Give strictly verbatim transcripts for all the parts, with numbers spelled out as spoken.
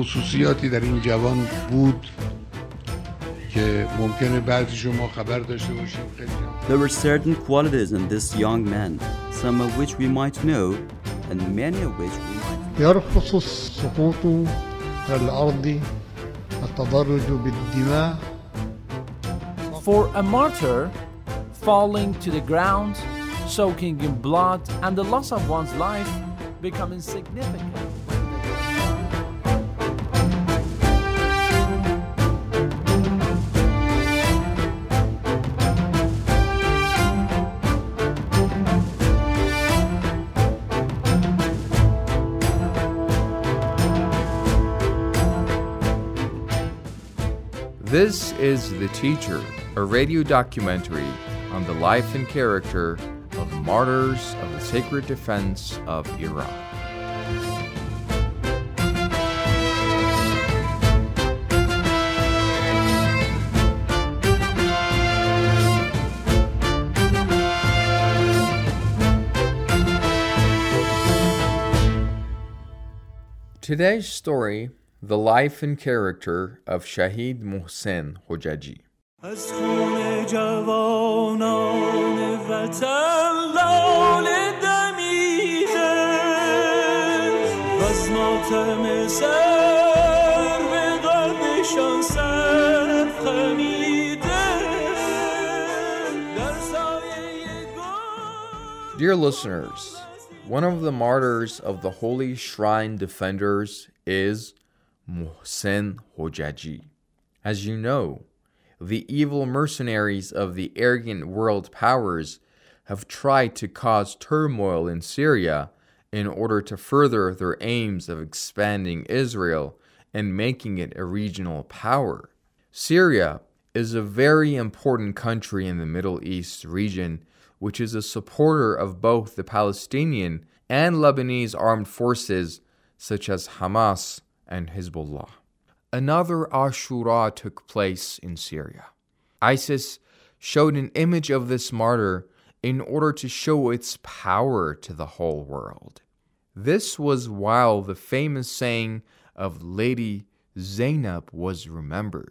خصوصیاتی در این جوان بود که ممکنه بعضیشو ما خبر داشته باشیم. There were certain qualities in this young man, some of which we might know, and many of which we might not. يرخص السقوط على الأرض التضرج بالدماء. For a martyr, falling to the ground, soaking in blood, and the loss of one's life becoming significant. This is The Teacher, a radio documentary on the life and character of martyrs of the sacred defense of Iraq. Today's story, the life and character of Shahid Mohsen Hojaji. Dear listeners, one of the martyrs of the Holy Shrine Defenders is Mohsen Hojaji. As you know, the evil mercenaries of the arrogant world powers have tried to cause turmoil in Syria in order to further their aims of expanding Israel and making it a regional power. Syria is a very important country in the Middle East region, which is a supporter of both the Palestinian and Lebanese armed forces such as Hamas and Hezbollah. Another Ashura took place in Syria. ISIS showed an image of this martyr in order to show its power to the whole world. This was while the famous saying of Lady Zainab was remembered.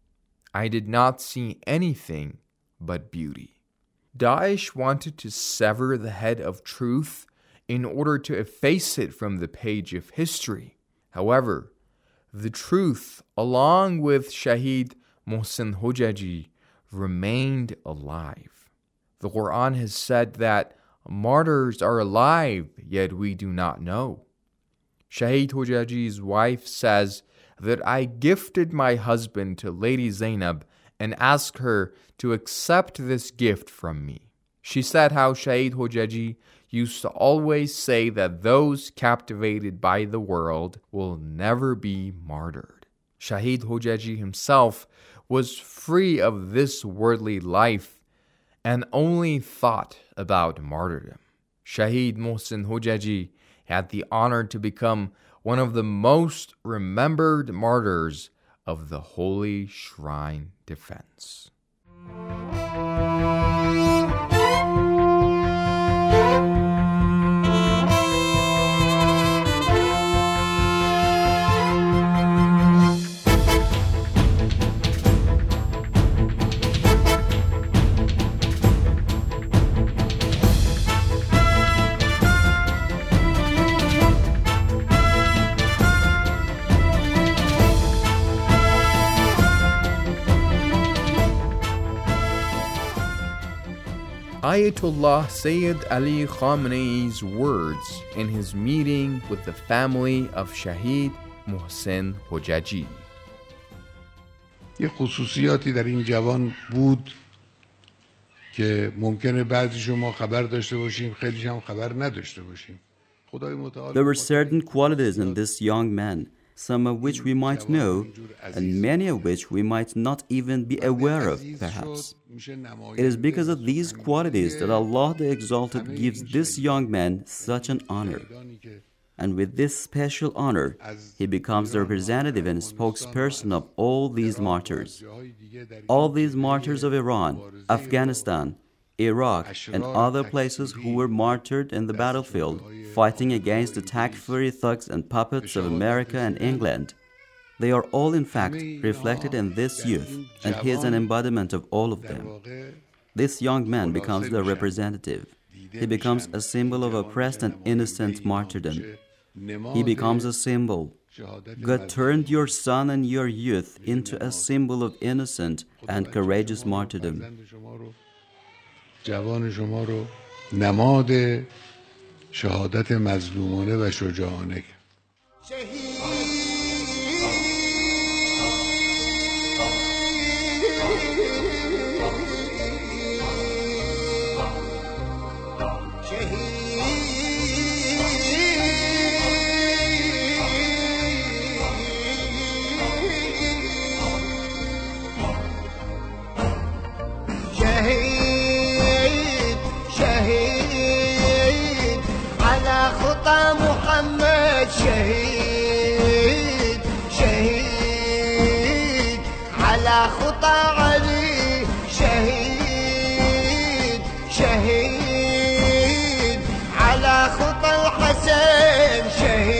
I did not see anything but beauty. Daesh wanted to sever the head of truth in order to efface it from the page of history. However, the truth, along with Shahid Mohsen Hojaji, remained alive. The Quran has said that martyrs are alive, yet we do not know. Shahid Hojaji's wife says that I gifted my husband to Lady Zainab and asked her to accept this gift from me. She said how Shahid Hojaji used to always say that those captivated by the world will never be martyred. Shahid Hojaji himself was free of this worldly life and only thought about martyrdom. Shahid Mohsen Hojaji had the honor to become one of the most remembered martyrs of the Holy Shrine Defense. Ayatollah Sayyid Ali Khamenei's words in his meeting with the family of Shahid Mohsen Hojaji. یه خصوصیاتی در این جوان بود که ممکنه بعضیشو ما خبر داشته باشیم، خیلیش هم خبر نداشته باشیم. خدای متعال There were certain qualities in this young man, some of which we might know, and many of which we might not even be aware of, perhaps. It is because of these qualities that Allah the Exalted gives this young man such an honor. And with this special honor, he becomes the representative and spokesperson of all these martyrs. All these martyrs of Iran, Afghanistan, Iraq, and other places who were martyred in the battlefield, fighting against the Takfiri thugs and puppets of America and England. They are all in fact reflected in this youth, and he is an embodiment of all of them. This young man becomes the representative. He becomes a symbol of oppressed and innocent martyrdom. He becomes a symbol. God turned your son and your youth into a symbol of innocent and courageous martyrdom. جوان شما رو نماد شهادت مظلومانه و شجاعانه. محمد شهيد شهيد على خطى علي شهيد شهيد على خطى الحسن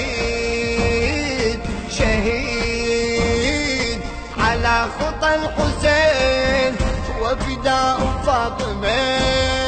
شهيد شهيد على خطى الحسين وفداء فاطمة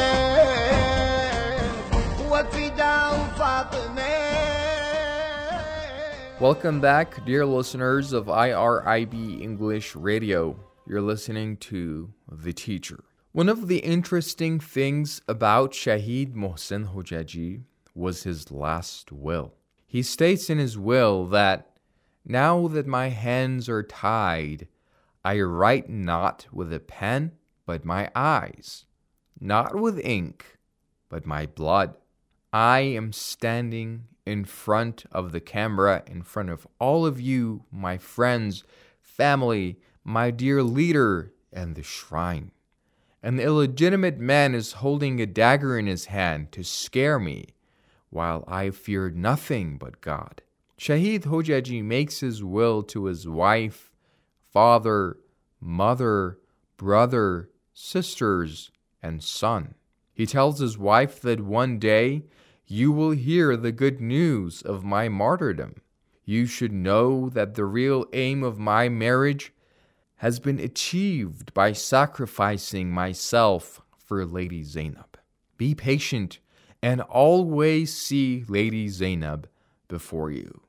Welcome back, dear listeners of I R I B English Radio. You're listening to The Teacher. One of the interesting things about Shahid Mohsen Hojaji was his last will. He states in his will that, "Now that my hands are tied, I write not with a pen, but my eyes, not with ink, but my blood. I am standing in front of the camera, in front of all of you, my friends, family, my dear leader, and the shrine. And the illegitimate man is holding a dagger in his hand to scare me, while I feared nothing but God." Shahid Hojaji makes his will to his wife, father, mother, brother, sisters, and son. He tells his wife that one day, "You will hear the good news of my martyrdom. You should know that the real aim of my marriage has been achieved by sacrificing myself for Lady Zainab. Be patient and always see Lady Zainab before you."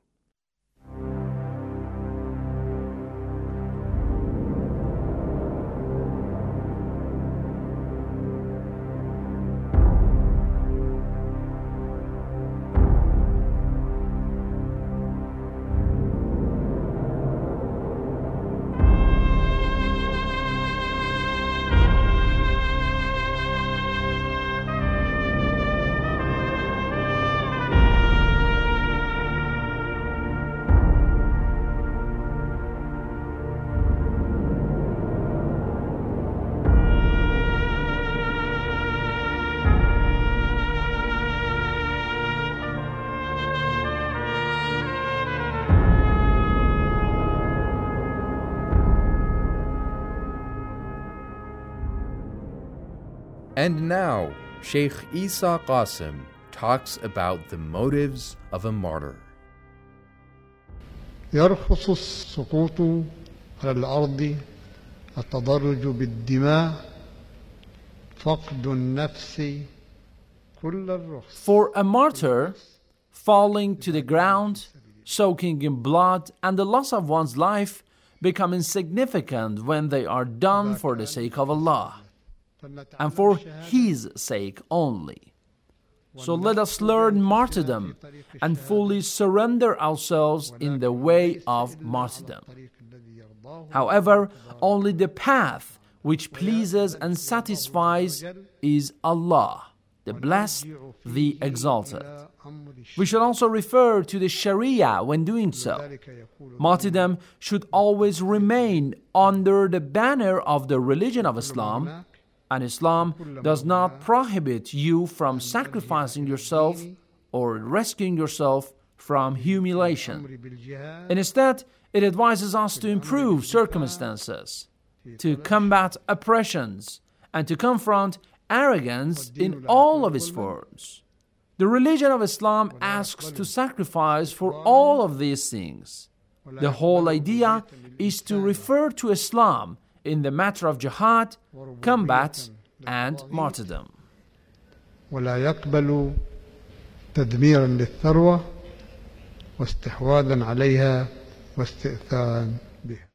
And now, Sheikh Isa Qasim talks about the motives of a martyr. يرخص السقوط على الأرض التضرج بالدماء فقد النفس كل الرخص. For a martyr, falling to the ground, soaking in blood, and the loss of one's life become insignificant when they are done for the sake of Allah and for His sake only. So let us learn martyrdom and fully surrender ourselves in the way of martyrdom. However, only the path which pleases and satisfies is Allah, the Blessed, the Exalted. We should also refer to the Sharia when doing so. Martyrdom should always remain under the banner of the religion of Islam, and Islam does not prohibit you from sacrificing yourself or rescuing yourself from humiliation. Instead, it advises us to improve circumstances, to combat oppressions, and to confront arrogance in all of its forms. The religion of Islam asks to sacrifice for all of these things. The whole idea is to refer to Islam in the matter of jihad, combat, and martyrdom. ولا يقبل تدميرا للثروة واستحواذا عليها واستئثارا بها.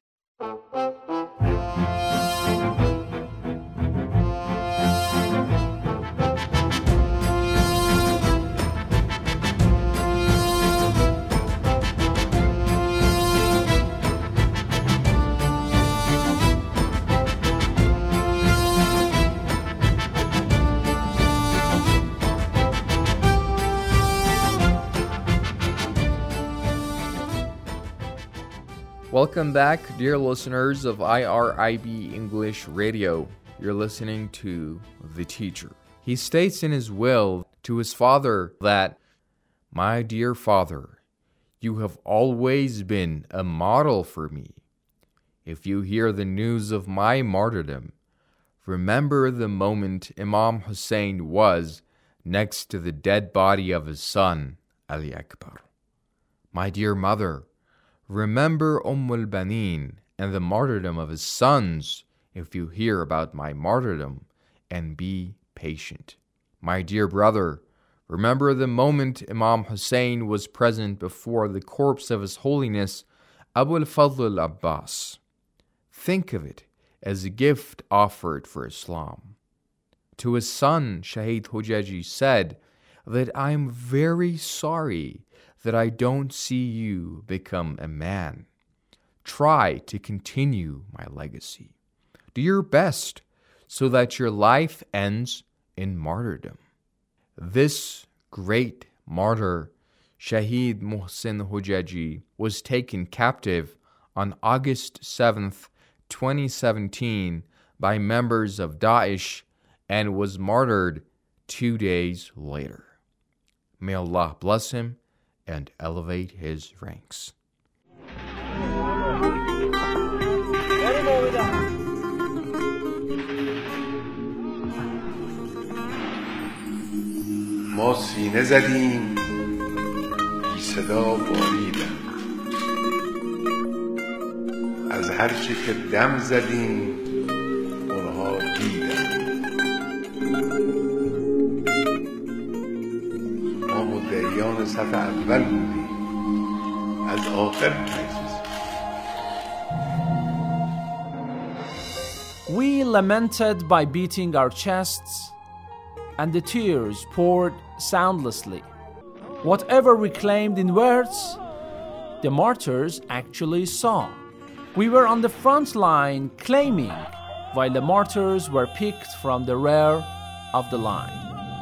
Welcome back, dear listeners of I R I B English Radio. You're listening to The Teacher. He states in his will to his father that, "My dear father, you have always been a model for me. If you hear the news of my martyrdom, remember the moment Imam Hussein was next to the dead body of his son, Ali Akbar. My dear mother, remember Umm al-Banin and the martyrdom of his sons if you hear about my martyrdom, and be patient. My dear brother, remember the moment Imam Hussein was present before the corpse of His Holiness Abu al-Fadl al-Abbas. Think of it as a gift offered for Islam." To his son, Shahid Hojaji said that "I am very sorry that I don't see you become a man. Try to continue my legacy. Do your best so that your life ends in martyrdom." This great martyr, Shahid Mohsen Hojaji, was taken captive on August seventh, twenty seventeen by members of Daesh and was martyred two days later. May Allah bless him and elevate his ranks. ما سینه زدیم بی صدا باریدن، از هر چی که دم زدیم اونها دیدن. ما مدعیان صف اول بودیم، از آخر نجز. We lamented by beating our chests, and the tears poured soundlessly. Whatever we claimed in words, the martyrs actually saw. We were on the front line claiming, while the martyrs were picked from the rear of the line.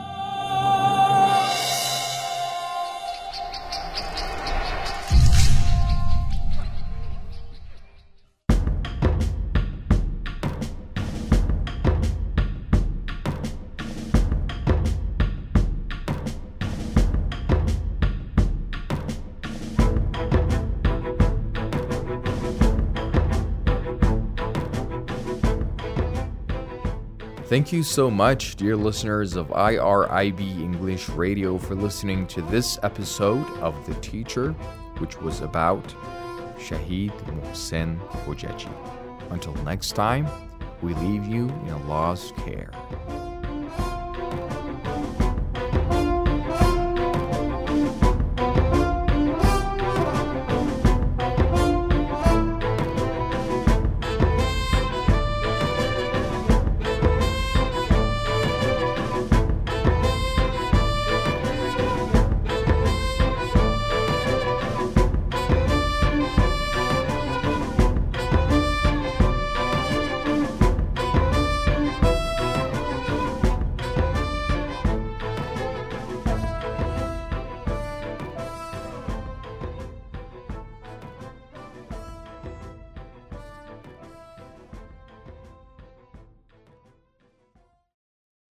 Thank you so much, dear listeners of I R I B English Radio, for listening to this episode of The Teacher, which was about Shahid Mohsen Hojaji. Until next time, we leave you in Allah's care.